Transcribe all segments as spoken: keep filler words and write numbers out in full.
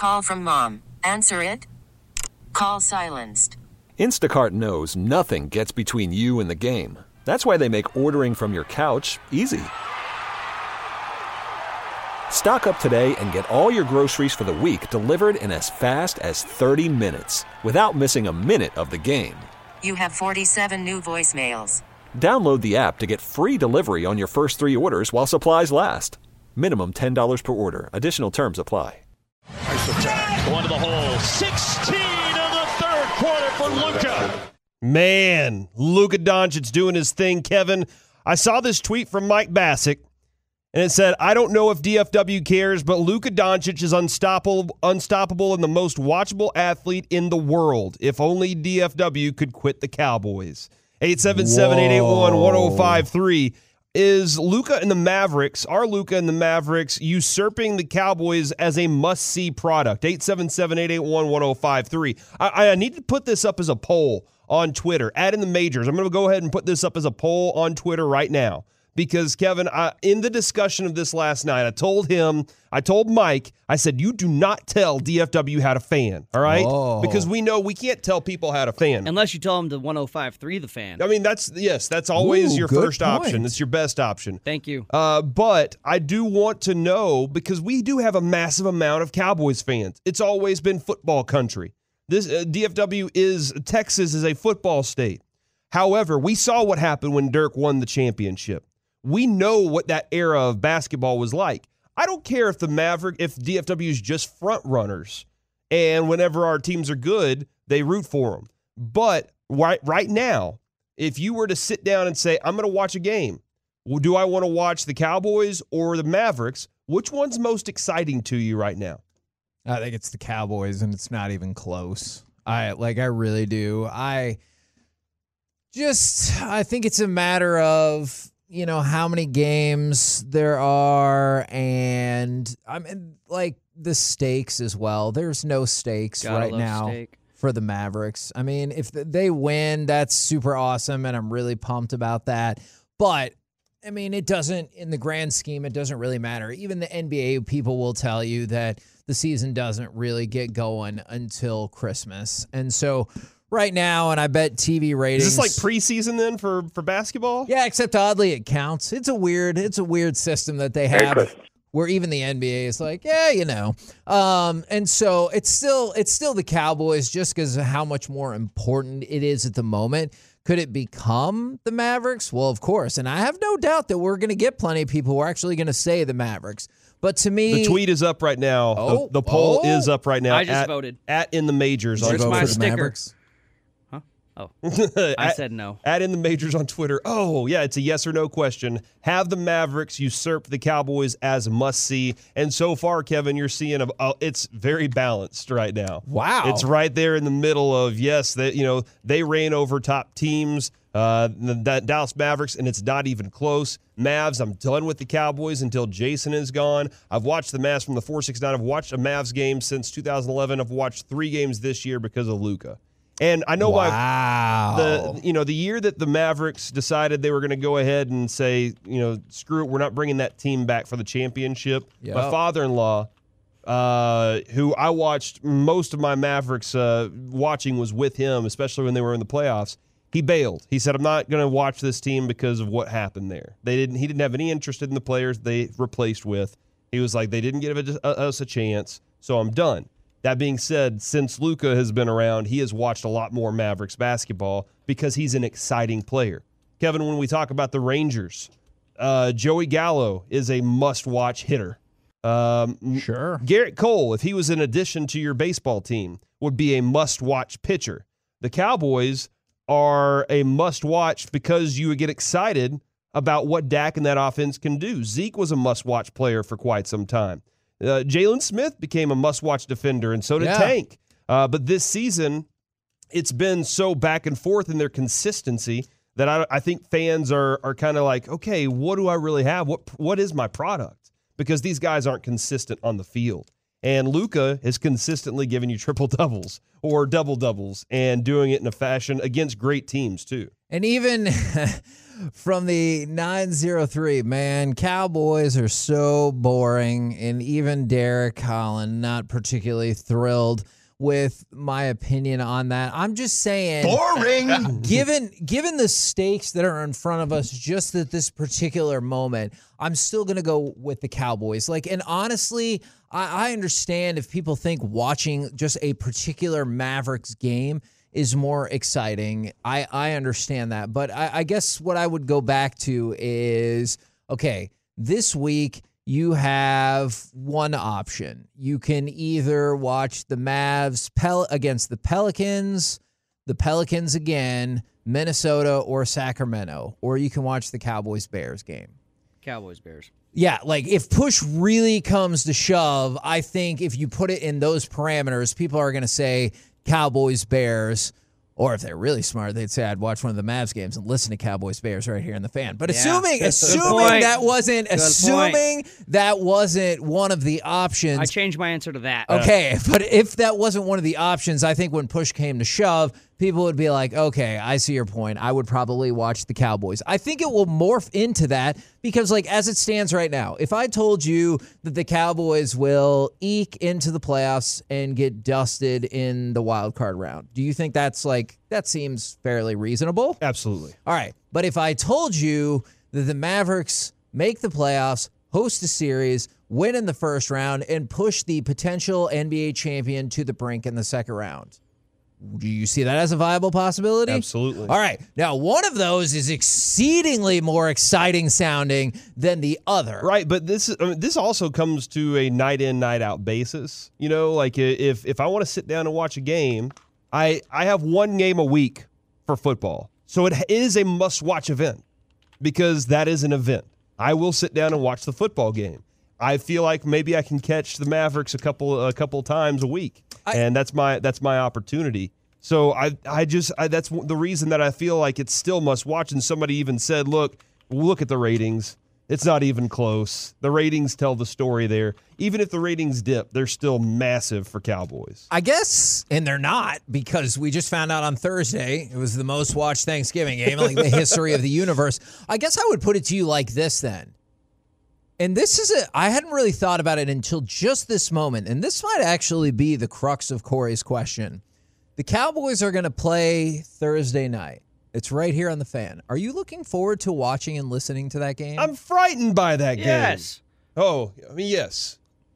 Call from mom. Answer it. Call silenced. Instacart knows nothing gets between you and the game. That's why they make ordering from your couch easy. Stock up today and get all your groceries for the week delivered in as fast as thirty minutes without missing a minute of the game. You have forty-seven new voicemails. Download the app to get free delivery on your first three orders while supplies last. Minimum ten dollars per order. Additional terms apply. Nice attack. Going to the hole. sixteen in the third quarter for Luka. Man, Luka Doncic doing his thing, Kevin. I saw this tweet from Mike Bassick, and it said, I don't know if D F W cares, but Luka Doncic is unstoppable, unstoppable and the most watchable athlete in the world. If only D F W could quit the Cowboys. eight seven seven, eight eight one, one oh five three. Is Luka and the Mavericks, are Luka and the Mavericks usurping the Cowboys as a must-see product? eight seven seven, eight eight one, one oh five three. I, I need to put this up as a poll on Twitter. Add in the majors. I'm going to go ahead and put this up as a poll on Twitter right now. Because, Kevin, I, in the discussion of this last night, I told him, I told Mike, I said, you do not tell D F W how to fan, all right? Oh. Because we know we can't tell people how to fan. Unless you tell them to one oh five three the fan. I mean, that's, yes, that's always Ooh, your good first point. option. It's your best option. Thank you. Uh, but I do want to know, because we do have a massive amount of Cowboys fans. It's always been football country. This uh, D F W is, Texas is a football state. However, we saw what happened when Dirk won the championship. We know what that era of basketball was like. I don't care if the Maverick, if D F W is just front runners, and whenever our teams are good, they root for them. But right, right now, if you were to sit down and say, I'm going to watch a game, well, do I want to watch the Cowboys or the Mavericks? Which one's most exciting to you right now? I think it's the Cowboys, and it's not even close. I like, I really do. I just, I think it's a matter of, you know, how many games there are, and I mean, like, the stakes as well. There's no stakes Gotta right love now steak. for the Mavericks. I mean, if they win, that's super awesome, and I'm really pumped about that. But, I mean, it doesn't, in the grand scheme, it doesn't really matter. Even the N B A people will tell you that the season doesn't really get going until Christmas. And so right now, and I bet T V ratings. Is this like preseason then for, for basketball? Yeah, except oddly it counts. It's a weird, it's a weird system that they have where even the N B A is like, yeah, you know. Um, and so it's still it's still the Cowboys just because of how much more important it is at the moment. Could it become the Mavericks? Well, of course. And I have no doubt that we're going to get plenty of people who are actually going to say the Mavericks. But to me, the tweet is up right now. Oh, the, the poll oh. is up right now. I just at, voted. At in the majors. Did you on vote my for the sticker? Mavericks? Oh, Twitter. I At- said no. Add in the majors on Twitter. Oh, yeah, it's a yes or no question. Have the Mavericks usurp the Cowboys as must-see? And so far, Kevin, you're seeing a, a, it's very balanced right now. Wow. It's right there in the middle of, yes, that you know they reign over top teams, uh, the, the Dallas Mavericks, and it's not even close. Mavs, I'm done with the Cowboys until Jason is gone. I've watched the Mavs from the four six nine. I've watched a Mavs game since two thousand eleven. I've watched three games this year because of Luka. And I know why wow. the you know the year that the Mavericks decided they were going to go ahead and say, you know, screw it, we're not bringing that team back for the championship. Yep. My father-in-law, uh, who I watched most of my Mavericks uh, watching was with him, especially when they were in the playoffs. He bailed. He said, "I'm not going to watch this team because of what happened there. They didn't. He didn't have any interest in the players they replaced with. He was like, they didn't give it, uh, us a chance, so I'm done." That being said, since Luka has been around, he has watched a lot more Mavericks basketball because he's an exciting player. Kevin, when we talk about the Rangers, uh, Joey Gallo is a must-watch hitter. Um, Sure. Garrett Cole, if he was an addition to your baseball team, would be a must-watch pitcher. The Cowboys are a must-watch because you would get excited about what Dak and that offense can do. Zeke was a must-watch player for quite some time. Uh, Jalen Smith became a must-watch defender, and so did Yeah. Tank. Uh, but this season, it's been so back and forth in their consistency that I, I think fans are are kind of like, okay, what do I really have? What What is my product? Because these guys aren't consistent on the field. And Luka is consistently giving you triple-doubles or double-doubles and doing it in a fashion against great teams, too. And even From the nine oh three, man, Cowboys are so boring, and even Derek Holland not particularly thrilled with my opinion on that. I'm just saying, boring. Given given the stakes that are in front of us just at this particular moment, I'm still gonna go with the Cowboys. Like, and honestly, I, I understand if people think watching just a particular Mavericks game is more exciting. I, I understand that. But I, I guess what I would go back to is, okay, this week you have one option. You can either watch the Mavs Pel- against the Pelicans, the Pelicans again, Minnesota, or Sacramento, or you can watch the Cowboys-Bears game. Cowboys-Bears. Yeah, like if push really comes to shove, I think if you put it in those parameters, people are going to say Cowboys-Bears. Or if they're really smart, they'd say I'd watch one of the Mavs games and listen to Cowboys Bears right here in the fan. But Yeah. assuming Good assuming point. that wasn't Good assuming that wasn't one of the options. I changed my answer to that. Okay, but if that wasn't one of the options, I think when push came to shove, people would be like, okay, I see your point. I would probably watch the Cowboys. I think it will morph into that because, like, as it stands right now, if I told you that the Cowboys will eke into the playoffs and get dusted in the wild card round, do you think that's like, that seems fairly reasonable? Absolutely. All right. But if I told you that the Mavericks make the playoffs, host a series, win in the first round, and push the potential N B A champion to the brink in the second round, do you see that as a viable possibility? Absolutely. All right. Now, one of those is exceedingly more exciting sounding than the other. Right, but this is- I mean, this also comes to a night in, night out basis. You know, like if if I want to sit down and watch a game, I I have one game a week for football. So it is a must-watch event because that is an event. I will sit down and watch the football game. I feel like maybe I can catch the Mavericks a couple a couple times a week, I, and that's my that's my opportunity. So I I just I, that's the reason that I feel like it's still must watch. And somebody even said, "Look, look at the ratings. It's not even close. The ratings tell the story there. Even if the ratings dip, they're still massive for Cowboys." I guess, and they're not, because we just found out on Thursday it was the most watched Thanksgiving game in like the history of the universe. I guess I would put it to you like this then. And this is a, I hadn't really thought about it until just this moment. And this might actually be the crux of Corey's question. The Cowboys are going to play Thursday night. It's right here on the fan. Are you looking forward to watching and listening to that game? I'm frightened by that game. Yes. Oh, I mean, yes.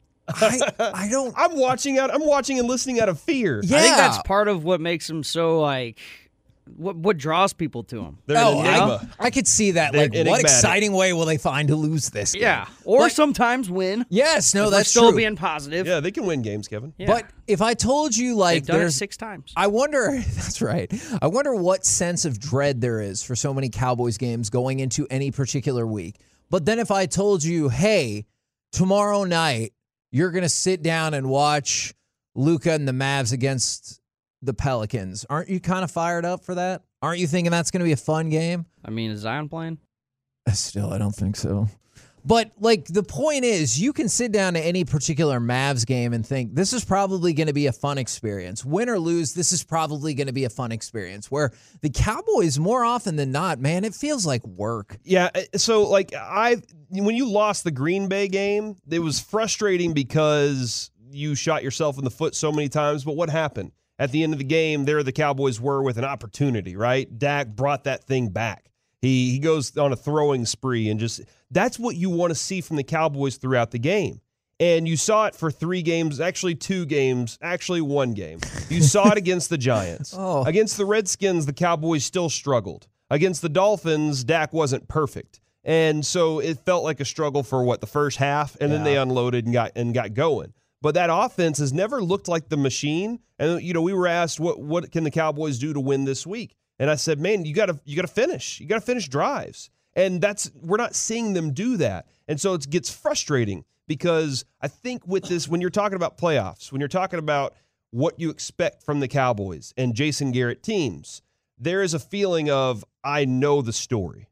I, I don't. I'm watching out. I'm watching and listening out of fear. Yeah. I think that's part of what makes them so, like, what what draws people to them. They're Oh, an I, enigma. I could see that. They're Like, what enigmatic. exciting way will they find to lose this game? Yeah. Or But- sometimes win. Yes, no, if we're that's still true. being positive. Yeah, they can win games, Kevin. Yeah. But if I told you, like, They've done it there's six times. I wonder, that's right. I wonder what sense of dread there is for so many Cowboys games going into any particular week. But then if I told you, hey, tomorrow night, you're going to sit down and watch Luka and the Mavs against the Pelicans, aren't you kind of fired up for that? Aren't you thinking that's going to be a fun game? I mean, is Zion playing? Still, I don't think so. But, like, the point is, you can sit down to any particular Mavs game and think, this is probably going to be a fun experience. Win or lose, this is probably going to be a fun experience. Where the Cowboys, more often than not, man, it feels like work. Yeah, so like I when you lost the Green Bay game, it was frustrating because you shot yourself in the foot so many times, but what happened? At the end of the game, there the Cowboys were with an opportunity, right? Dak brought that thing back. He he goes on a throwing spree and just that's what you want to see from the Cowboys throughout the game. And you saw it for three games, actually two games, actually one game. You saw it against the Giants. Oh. Against the Redskins, the Cowboys still struggled. Against the Dolphins, Dak wasn't perfect. And so it felt like a struggle for what, the first half, and then they unloaded and got and got going. But that offense has never looked like the machine. And you know, we were asked what what can the Cowboys do to win this week? And I said, man, you gotta you gotta finish. You gotta finish drives. And that's we're not seeing them do that. And so it gets frustrating because I think with this, when you're talking about playoffs, when you're talking about what you expect from the Cowboys and Jason Garrett teams, there is a feeling of, I know the story.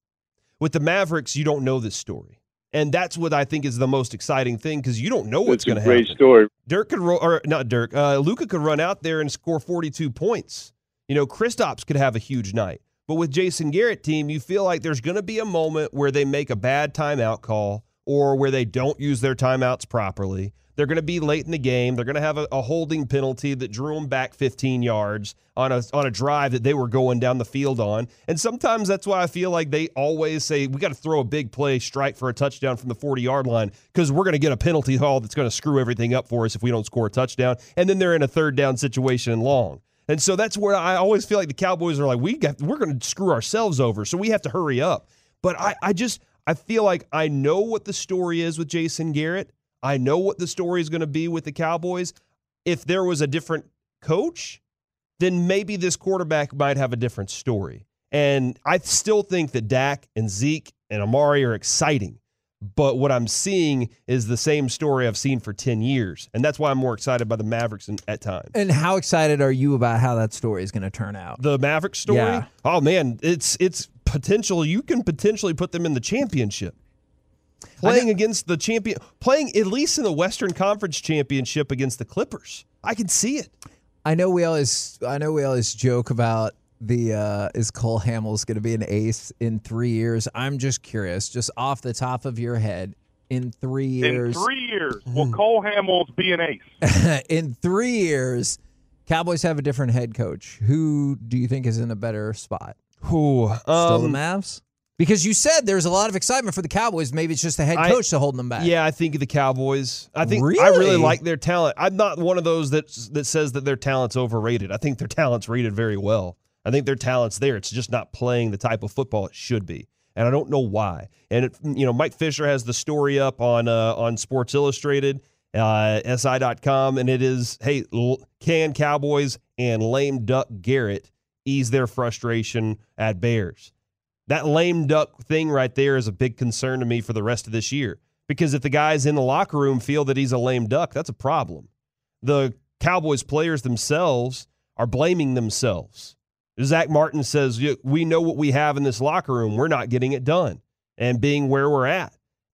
With the Mavericks, you don't know this story. And that's what I think is the most exciting thing because you don't know what's going to happen. Great story. Dirk could, ro- or not Dirk, uh, Luka could run out there and score forty-two points. You know, Kristaps could have a huge night. But with Jason Garrett team, you feel like there's going to be a moment where they make a bad timeout call or where they don't use their timeouts properly. They're going to be late in the game. They're going to have a, a holding penalty that drew them back fifteen yards on a on a drive that they were going down the field on. And sometimes that's why I feel like they always say, we got to throw a big play, strike for a touchdown from the forty-yard line because we're going to get a penalty call that's going to screw everything up for us if we don't score a touchdown. And then they're in a third down situation and long. And so that's where I always feel like the Cowboys are like, we got, we're going to screw ourselves over, so we have to hurry up. But I, I just I feel like I know what the story is with Jason Garrett. I know what the story is going to be with the Cowboys. If there was a different coach, then maybe this quarterback might have a different story. And I still think that Dak and Zeke and Amari are exciting. But what I'm seeing is the same story I've seen for ten years. And that's why I'm more excited by the Mavericks in, at times. And how excited are you about how that story is going to turn out? The Mavericks story? Yeah. Oh, man, it's it's potential. You can potentially put them in the championship. Playing against the champion, playing at least in the Western Conference Championship against the Clippers. I can see it. I know we always, I know we always joke about the uh, is Cole Hamels going to be an ace in three years? I'm just curious, just off the top of your head, in three years. In three years, will Cole Hamels be an ace? In three years, Cowboys have a different head coach. Who do you think is in a better spot? Who? Um, Still the Mavs? Because you said there's a lot of excitement for the Cowboys. Maybe it's just the head coach I, to holding them back. Yeah, I think the Cowboys. I think really? I really like their talent. I'm not one of those that that says that their talent's overrated. I think their talent's rated very well. I think their talent's there. It's just not playing the type of football it should be, and I don't know why. And it, you know, Mike Fisher has the story up on uh, on Sports Illustrated, uh, S I dot com, and it is, hey, can Cowboys and lame duck Garrett ease their frustration at Bears? That lame duck thing right there is a big concern to me for the rest of this year. Because if the guys in the locker room feel that he's a lame duck, that's a problem. The Cowboys players themselves are blaming themselves. Zach Martin says, we know what we have in this locker room. We're not getting it done. And being where we're at.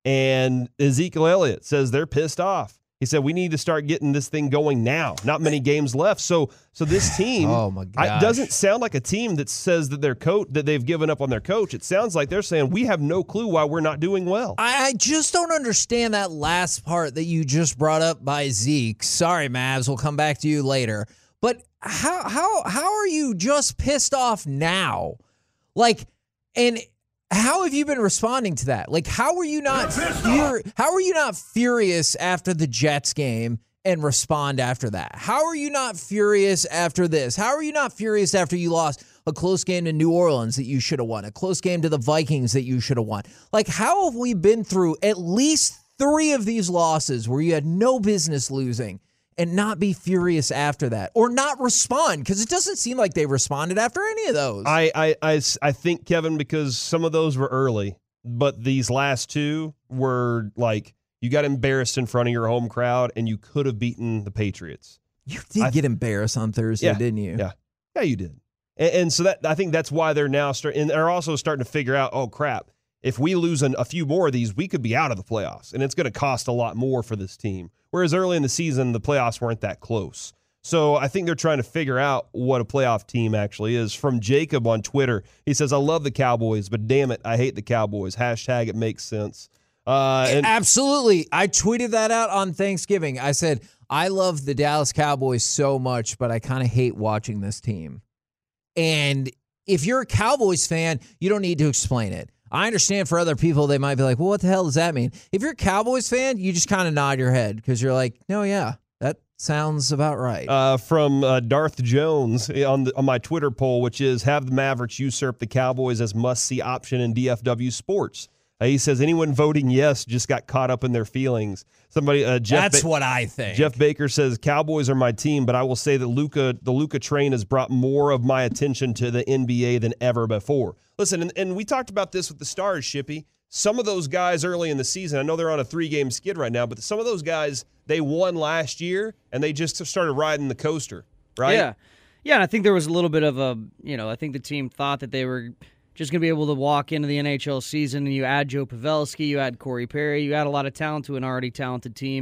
And Ezekiel Elliott says they're pissed off. He said, we need to start getting this thing going now. Not many games left. So so this team oh my I, doesn't sound like a team that says that their coach that they've given up on their coach. It sounds like they're saying we have no clue why we're not doing well. I, I just don't understand that last part that you just brought up by Zeke. Sorry, Mavs. We'll come back to you later. But how how how are you just pissed off now? Like, and how have you been responding to that? Like, how were you not fur- how are you not furious after the Jets game and respond after that? How are you not furious after this? How are you not furious after you lost a close game to New Orleans that you should have won, a close game to the Vikings that you should have won? Like, how have we been through at least three of these losses where you had no business losing and not be furious after that or not respond? Because it doesn't seem like they responded after any of those. I, I, I, I think, Kevin, because some of those were early, but these last two were like you got embarrassed in front of your home crowd and you could have beaten the Patriots. You did I, get embarrassed on Thursday, yeah, didn't you? Yeah. Yeah, you did. And, and so that I think that's why they're now starting, and they're also starting to figure out, oh, crap, if we lose an, a few more of these, we could be out of the playoffs, and it's going to cost a lot more for this team. Whereas early in the season, the playoffs weren't that close. So I think they're trying to figure out what a playoff team actually is. From Jacob on Twitter, he says, I love the Cowboys, but damn it, I hate the Cowboys. Hashtag it makes sense. Uh, and- Absolutely. I tweeted that out on Thanksgiving. I said, I love the Dallas Cowboys so much, but I kind of hate watching this team. And if you're a Cowboys fan, you don't need to explain it. I understand for other people, they might be like, well, what the hell does that mean? If you're a Cowboys fan, you just kind of nod your head because you're like, no, yeah, that sounds about right. Uh, from uh, Darth Jones on, the, on my Twitter poll, which is, have the Mavericks usurp the Cowboys as must-see option in D F W sports? Uh, he says anyone voting yes just got caught up in their feelings. Somebody, uh, Jeff That's ba- what I think. Jeff Baker says Cowboys are my team, but I will say that Luka, the Luka train has brought more of my attention to the N B A than ever before. Listen, and, and we talked about this with the Stars, Shippy. Some of those guys early in the season, I know they're on a three-game skid right now, but some of those guys, they won last year, and they just started riding the coaster, right? Yeah. Yeah, and I think there was a little bit of a, you know, I think the team thought that they were just going to be able to walk into the N H L season, and you add Joe Pavelski, you add Corey Perry, you add a lot of talent to an already talented team.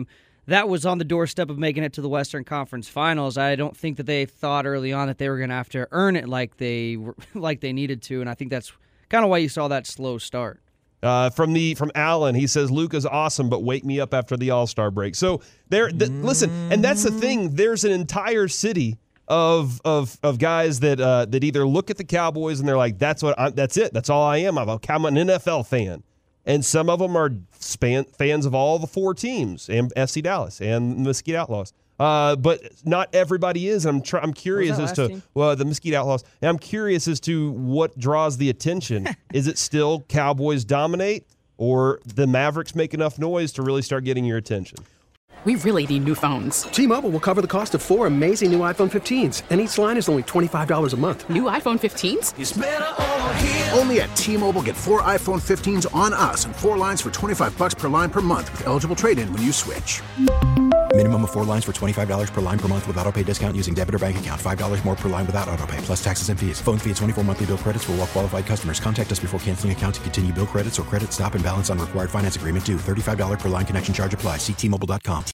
that was on the doorstep of making it to the Western Conference Finals. I don't think that they thought early on that they were going to have to earn it like they were, like they needed to, and I think that's kind of why you saw that slow start. Uh, from the from Allen, he says Luka's awesome, but wake me up after the All-Star break. So there, the, listen, and that's the thing. There's an entire city of of of guys that uh, that either look at the Cowboys and they're like, "That's what I, that's it. That's all I am. I'm, a, I'm an N F L fan." And some of them are span, fans of all the four teams, and F C Dallas and Mesquite Outlaws. Uh, but not everybody is. I'm try, I'm curious as to team? well the Mesquite Outlaws. And I'm curious as to what draws the attention. Is it still Cowboys dominate, or the Mavericks make enough noise to really start getting your attention? We really need new phones. T-Mobile will cover the cost of four amazing new iPhone fifteens, and each line is only twenty-five dollars a month. New iPhone fifteens? It's better over here. Only at T-Mobile, get four iPhone fifteens on us and four lines for twenty-five dollars per line per month with eligible trade-in when you switch. Minimum of four lines for twenty-five dollars per line per month with autopay discount using debit or bank account. five dollars more per line without autopay, plus taxes and fees. Phone fee at twenty-four monthly bill credits for well-qualified customers. Contact us before canceling account to continue bill credits or credit stop and balance on required finance agreement due. thirty-five dollars per line connection charge applies. See T Mobile dot com.